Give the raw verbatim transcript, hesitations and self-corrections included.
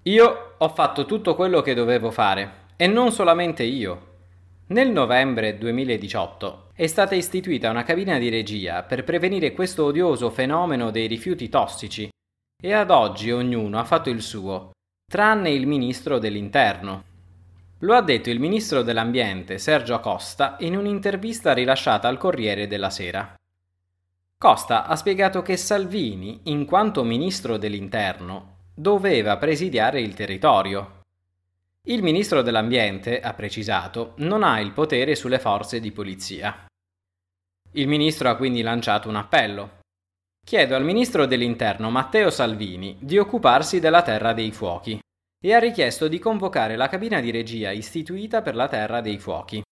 Io ho fatto tutto quello che dovevo fare, e non solamente io. Nel novembre duemiladiciotto è stata istituita una cabina di regia per prevenire questo odioso fenomeno dei rifiuti tossici e ad oggi ognuno ha fatto il suo, tranne il ministro dell'Interno. Lo ha detto il ministro dell'Ambiente Sergio Costa in un'intervista rilasciata al Corriere della Sera. Costa ha spiegato che Salvini, in quanto ministro dell'Interno, doveva presidiare il territorio. Il ministro dell'Ambiente, ha precisato, non ha il potere sulle forze di polizia. Il ministro ha quindi lanciato un appello. Chiedo al ministro dell'Interno Matteo Salvini di occuparsi della Terra dei Fuochi e ha richiesto di convocare la cabina di regia istituita per la Terra dei Fuochi.